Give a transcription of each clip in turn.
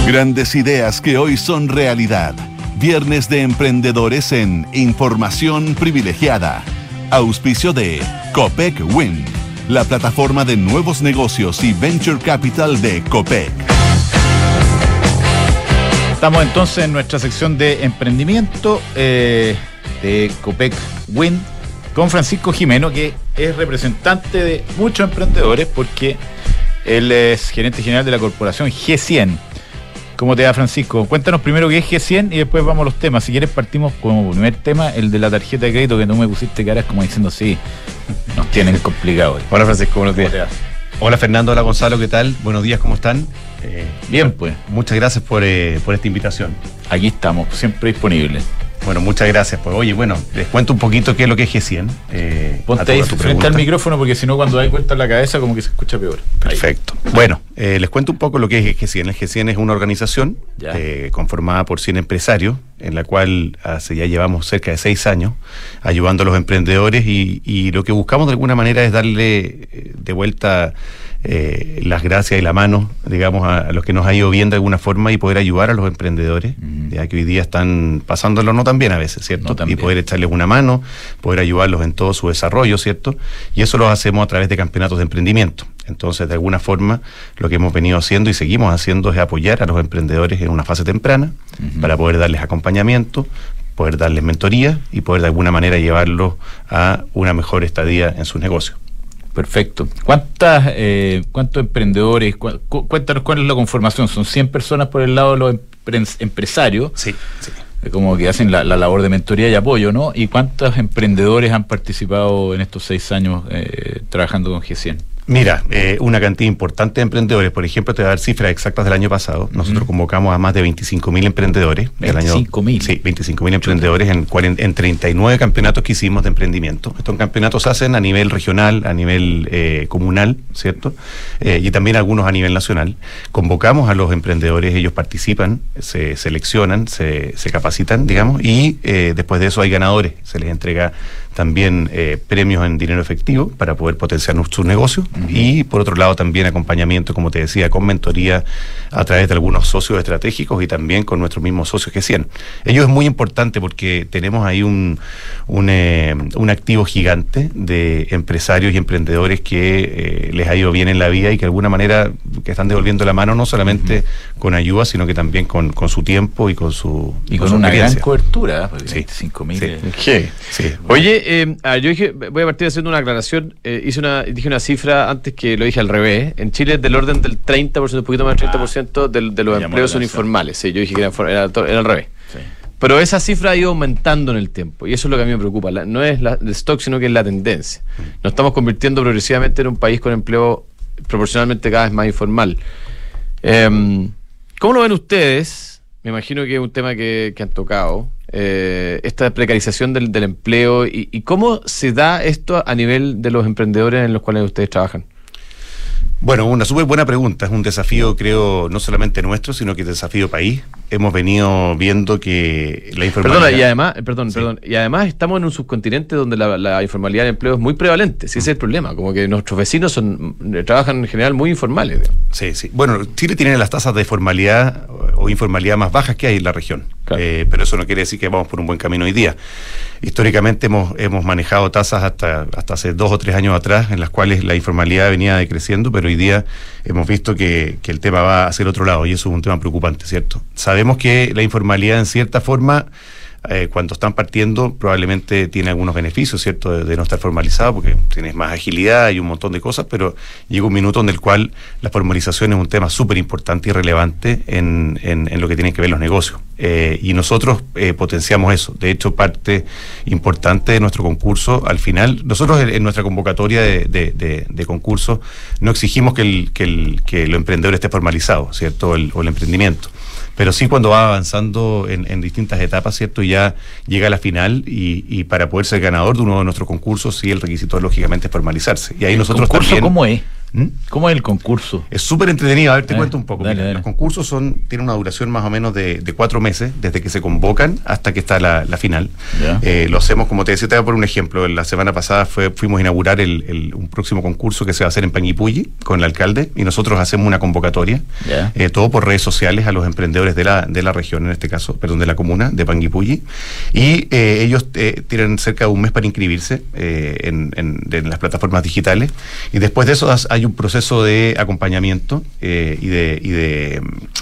Grandes ideas que hoy son realidad. Viernes de Emprendedores en Información Privilegiada. Auspicio de Copec Wind, la plataforma de nuevos negocios y Venture Capital de Copec. Estamos entonces en nuestra sección de emprendimiento de Copec Wind con Francisco Jimeno, que es representante de muchos emprendedores porque él es gerente general de la corporación G100. ¿Cómo te va, Francisco? Cuéntanos primero qué es G100 y después vamos a los temas. Si quieres partimos como primer tema, el de la tarjeta de crédito, que tú me pusiste caras como diciendo sí, nos tienen complicado. Hola, Francisco, buenos días. Hola, Fernando, hola, Gonzalo, ¿qué tal? Buenos días, ¿cómo están? Bien, pues. Muchas gracias por esta invitación. Aquí estamos, siempre disponibles. Bueno, muchas gracias. Pues oye, bueno, les cuento un poquito qué es lo que es G100. Ponte ahí frente al micrófono porque si no cuando hay vuelta en la cabeza como que se escucha peor. Perfecto. Ahí. Bueno, les cuento un poco lo que es G100. El G100 es una organización conformada por 100 empresarios, en la cual ya llevamos cerca de 6 años ayudando a los emprendedores y lo que buscamos de alguna manera es darle de vuelta las gracias y la mano, digamos, a los que nos ha ido bien de alguna forma y poder ayudar a los emprendedores, ya que hoy día están pasándolo no tan bien a veces, ¿cierto? Y poder echarles una mano, poder ayudarlos en todo su desarrollo, ¿cierto? Y eso lo hacemos a través de campeonatos de emprendimiento. Entonces, de alguna forma, lo que hemos venido haciendo y seguimos haciendo es apoyar a los emprendedores en una fase temprana para poder darles acompañamiento, poder darles mentoría y poder de alguna manera llevarlos a una mejor estadía en sus negocios. Perfecto. ¿Cuántos emprendedores? Cuéntanos cuál es la conformación. ¿Son 100 personas por el lado de los empresarios? Sí. Como que hacen la labor de mentoría y apoyo, ¿no? ¿Y cuántos emprendedores han participado en estos 6 años trabajando con G100? Mira, una cantidad importante de emprendedores. Por ejemplo, te voy a dar cifras exactas del año pasado. Nosotros convocamos a más de 25.000 emprendedores. 25.000. Sí, 25.000 emprendedores en 39 campeonatos que hicimos de emprendimiento. Estos campeonatos se hacen a nivel regional, a nivel comunal, ¿cierto? Y también algunos a nivel nacional. Convocamos a los emprendedores, ellos participan, se seleccionan, se capacitan, digamos, y después de eso hay ganadores. Se les entrega también premios en dinero efectivo para poder potenciar sus negocios y por otro lado también acompañamiento, como te decía, con mentoría a través de algunos socios estratégicos y también con nuestros mismos socios G100. Ello es muy importante porque tenemos ahí un activo gigante de empresarios y emprendedores que les ha ido bien en la vida y que de alguna manera que están devolviendo la mano no solamente con ayuda, sino que también con su tiempo y con su una gran cobertura, sí. 25.000. Sí. Oye, yo dije, voy a partir haciendo una aclaración. Dije una cifra antes que lo dije al revés. En Chile es del orden del 30%, un poquito más del 30% de los empleos son informales. Sí, yo dije que era al revés. Sí. Pero esa cifra ha ido aumentando en el tiempo y eso es lo que a mí me preocupa. No es el stock, sino que es la tendencia. Nos estamos convirtiendo progresivamente en un país con empleo proporcionalmente cada vez más informal. ¿Cómo lo ven ustedes? Me imagino que es un tema que han tocado. Esta precarización del empleo y cómo se da esto a nivel de los emprendedores en los cuales ustedes trabajan. Bueno, una súper buena pregunta. Es un desafío, creo, no solamente nuestro, sino que es desafío país. Hemos venido viendo que la informalidad... Y además estamos en un subcontinente donde la informalidad del empleo es muy prevalente. Ese es el problema. Como que nuestros vecinos trabajan en general muy informales. Sí. Bueno, Chile tiene las tasas de formalidad o informalidad más bajas que hay en la región. Claro. Pero eso no quiere decir que vamos por un buen camino hoy día. Históricamente hemos manejado tasas hasta hace 2 o 3 años atrás en las cuales la informalidad venía decreciendo, pero hoy día hemos visto que el tema va hacia el otro lado y eso es un tema preocupante, ¿cierto? Sabemos que la informalidad en cierta forma cuando están partiendo probablemente tiene algunos beneficios, ¿cierto? De no estar formalizado porque tienes más agilidad y un montón de cosas, pero llega un minuto en el cual la formalización es un tema súper importante y relevante en lo que tienen que ver los negocios. Y nosotros potenciamos eso. De hecho, parte importante de nuestro concurso, al final, nosotros en nuestra convocatoria de concurso no exigimos que el emprendedor esté formalizado, ¿cierto? O el emprendimiento. Pero sí cuando va avanzando en distintas etapas, ¿cierto? Ya llega a la final y para poder ser ganador de uno de nuestros concursos, sí, el requisito lógicamente es formalizarse. Y ahí nosotros concurso también... ¿Cómo es? ¿Cómo es el concurso? Es súper entretenido. A ver, te cuento un poco. Dale, Mira, dale. Los concursos tienen una duración más o menos de 4 meses, desde que se convocan hasta que está la final. Ya. Lo hacemos, como te decía, te voy a poner un ejemplo. La semana pasada fuimos a inaugurar un próximo concurso que se va a hacer en Panguipulli con el alcalde, y nosotros hacemos una convocatoria, Ya. todo por redes sociales, a los emprendedores de la región, en este caso, de la comuna de Panguipulli, y ellos tienen cerca de un mes para inscribirse en las plataformas digitales, y después de eso hay un proceso de acompañamiento y de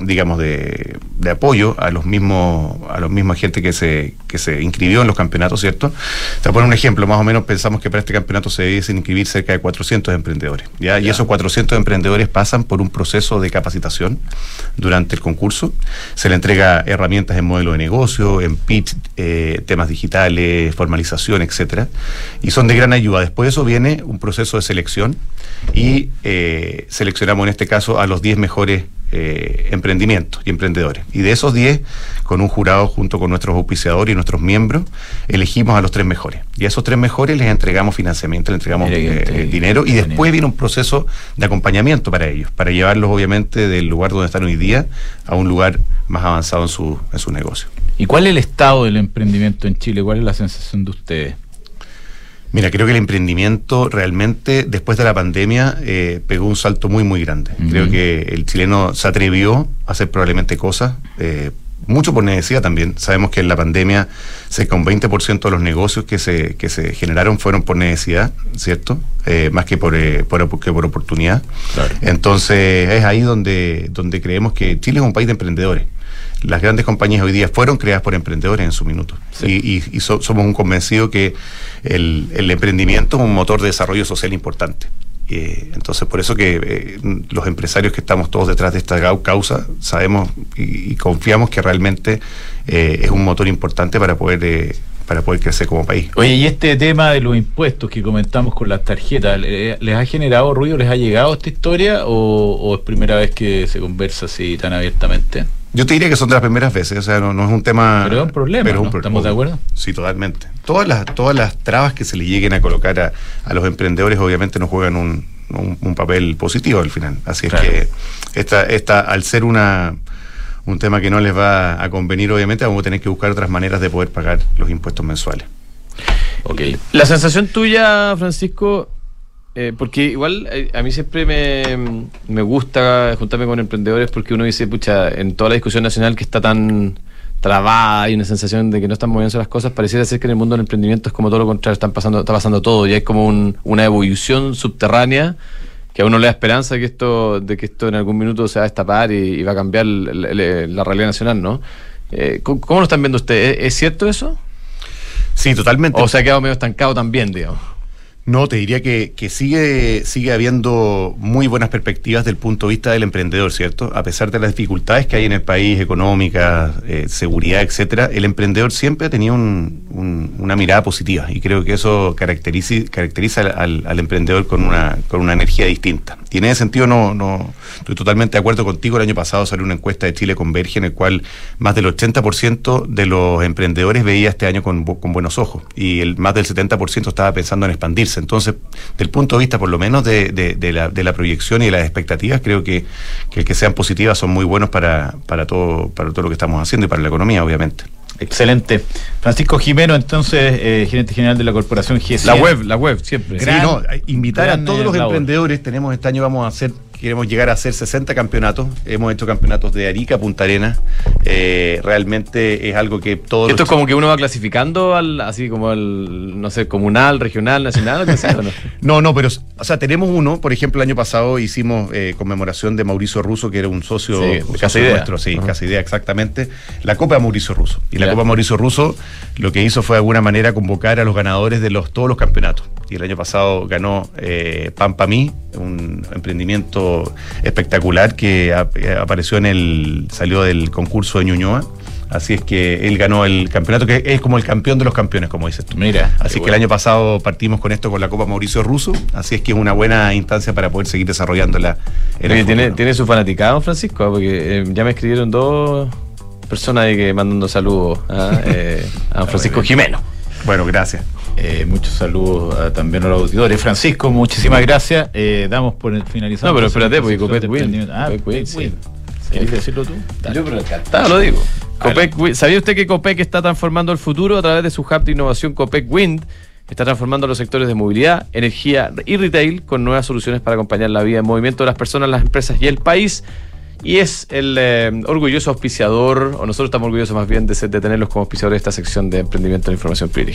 apoyo a los mismos gente que se inscribió en los campeonatos, ¿cierto? Te voy a poner un ejemplo. Más o menos pensamos que para este campeonato se debiesen inscribir cerca de 400 emprendedores, ¿ya? Y esos 400 emprendedores pasan por un proceso de capacitación durante el concurso. Se le entrega herramientas en modelo de negocio, en pitch, temas digitales, formalización, etcétera, y son de gran ayuda. Después de eso viene un proceso de selección, y seleccionamos en este caso a los 10 mejores emprendimientos y emprendedores, y de esos 10, con un jurado junto con nuestros auspiciadores y nuestros miembros, elegimos a los 3 mejores, y a esos 3 mejores les entregamos financiamiento, les entregamos dinero, y después viene un proceso de acompañamiento para ellos, para llevarlos obviamente del lugar donde están hoy día a un lugar más avanzado en su negocio. ¿Y cuál es el estado del emprendimiento en Chile? ¿Cuál es la sensación de ustedes? Mira, creo que el emprendimiento realmente, después de la pandemia, pegó un salto muy, muy grande. Creo que el chileno se atrevió a hacer probablemente cosas, mucho por necesidad también. Sabemos que en la pandemia cerca de un 20% de los negocios que se generaron fueron por necesidad, ¿cierto? Más que por oportunidad. Claro. Entonces es ahí donde creemos que Chile es un país de emprendedores. Las grandes compañías hoy día fueron creadas por emprendedores en su minuto. Sí. Y somos un convencido que el emprendimiento es un motor de desarrollo social importante. Entonces, por eso que los empresarios que estamos todos detrás de esta causa sabemos y confiamos que realmente es un motor importante para poder crecer como país. Oye, y este tema de los impuestos que comentamos con las tarjetas, ¿les ha generado ruido? ¿Les ha llegado esta historia o es primera vez que se conversa así tan abiertamente? Yo te diría que son de las primeras veces, o sea, no es un tema... Pero es un problema, ¿no? ¿Estamos de acuerdo? Sí, totalmente. Todas las trabas que se le lleguen a colocar a los emprendedores obviamente nos juegan un papel positivo al final. Así claro. Es que esta al ser un tema que no les va a convenir, obviamente vamos a tener que buscar otras maneras de poder pagar los impuestos mensuales. Ok. La sensación tuya, Francisco... porque igual a mí siempre me gusta juntarme con emprendedores, porque uno dice, pucha, en toda la discusión nacional que está tan trabada, hay una sensación de que no están moviéndose las cosas. Pareciera ser que en el mundo del emprendimiento es como todo lo contrario, está pasando todo, y hay como una evolución subterránea que a uno le da esperanza de que esto en algún minuto se va a destapar y va a cambiar la realidad nacional, ¿no? ¿Cómo lo están viendo ustedes? ¿Es cierto eso? Sí, totalmente. ¿O se ha quedado medio estancado también, digamos? No, te diría que sigue habiendo muy buenas perspectivas del punto de vista del emprendedor, ¿cierto? A pesar de las dificultades que hay en el país, económicas, seguridad, etcétera, el emprendedor siempre ha tenido una mirada positiva, y creo que eso caracteriza al emprendedor con una energía distinta. Y en ese sentido no estoy totalmente de acuerdo contigo. El año pasado salió una encuesta de Chile Converge en el cual más del 80% de los emprendedores veía este año con buenos ojos, y más del 70% estaba pensando en expandirse. Entonces, del punto de vista por lo menos de la proyección y de las expectativas, creo que el que sean positivas son muy buenos para todo lo que estamos haciendo y para la economía, obviamente. Excelente. Francisco Jimeno, entonces, gerente general de la corporación GSN. La web, siempre. Invitar a todos los emprendedores. Este año queremos llegar a hacer 60 campeonatos. Hemos hecho campeonatos de Arica a Punta Arenas. Realmente es algo que todos... ¿Esto es como que uno va clasificando así como no sé, comunal, regional, nacional? No, pero, o sea, tenemos uno, por ejemplo, el año pasado hicimos conmemoración de Mauricio Russo, que era un socio, nuestro. Sí, Casa Idea, exactamente. La Copa de Mauricio Russo. Y la Copa Mauricio Russo lo que hizo fue de alguna manera convocar a los ganadores de todos los campeonatos. Y el año pasado ganó Pan Pa' Mí, un emprendimiento espectacular que salió del concurso de Ñuñoa. Así es que él ganó el campeonato, que es como el campeón de los campeones, como dices tú. Mira. Así que el año pasado partimos con esto, con la Copa Mauricio Russo. Así es que es una buena instancia para poder seguir desarrollándola. ¿Tiene su fanaticado, Francisco? Porque ya me escribieron 2 personas que mandando saludos a Francisco Jimeno. Bueno, gracias. Muchos saludos también a los auditores. Francisco, muchísimas gracias. Damos por finalizado. No, pero espérate, porque Copec Wind. Copec Wind, sí. ¿Quieres decirlo tú? Dale. Yo, pero encantado lo digo. ¿Sabía usted que Copec está transformando el futuro a través de su hub de innovación Copec Wind? Está transformando los sectores de movilidad, energía y retail con nuevas soluciones para acompañar la vida en movimiento de las personas, las empresas y el país. Y es el orgulloso auspiciador, o nosotros estamos orgullosos más bien de tenerlos como auspiciadores de esta sección de emprendimiento de información privilegiada.